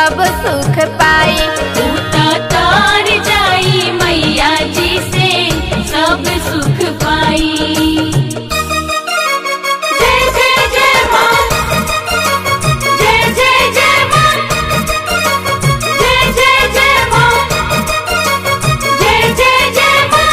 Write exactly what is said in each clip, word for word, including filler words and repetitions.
सब सुख पाई। तार जाई मैया जी से सब सुख पाई। जय जय जय माँ, जय जय जय माँ, जय जय जय माँ, जय जय जय माँ।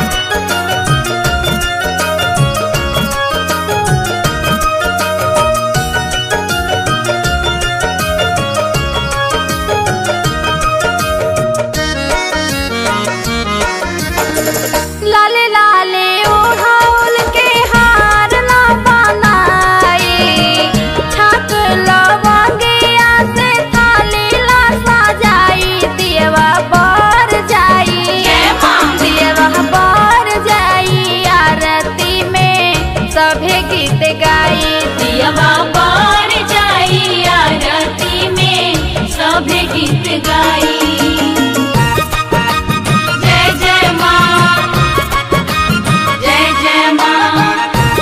लाले लाले ओढ़ाउल के हार ना बनाई, छाक लवंगिया से थाली ला सजाई। दियवा बर जाई, दियवा बर जाई, आरती में सभे गीत गाई। दियवा बार जाई आरती में सभे गीत गाई। जय जय माँ, जय जय माँ,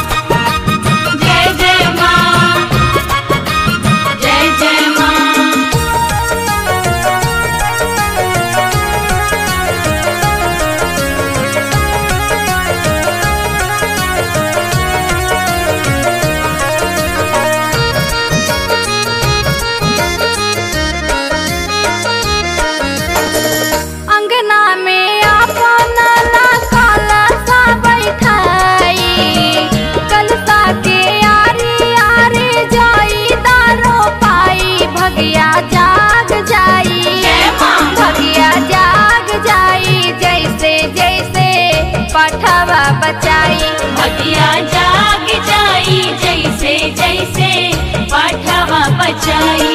जय जय माँ, जय जय माँ। अंगना में आपन ला कलशा बैठाई, कलशा के आरी आरी जाई दारो पाई। भगिया जाग जाई, भगिया जाग जाई, जैसे जैसे पठवा बचाई। भगिया जाग जाई जैसे जैसे पाठवा बचाई।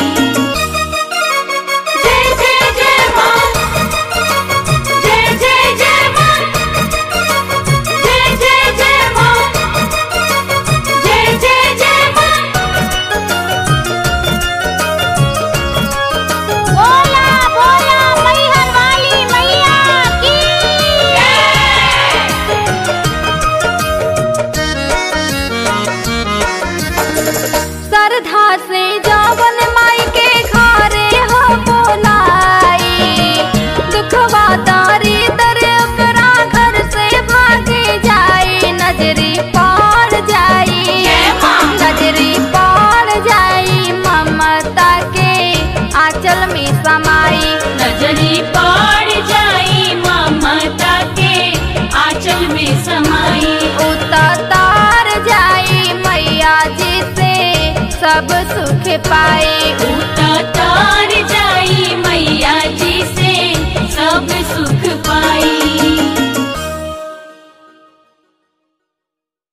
जय जय जय माँ, जय जय जय माँ, जय जय जय माँ, जय जय जय माँ। बोला बोला मैहर वाली मैया की। श्रद्धा से जवन माई के घरे हो बोलाई, दुखवा दरिद्र ओकरा घर से भागे जाई। नजरी पड़ जाई, नजरी पड़ जाई, ममता के आंचल में समाई। नजरी पड़ जाई ममता के आंचल में समाई। उतार जाई मैया जी से सब सुख पाई। तार जाई मैया जी से सब सुख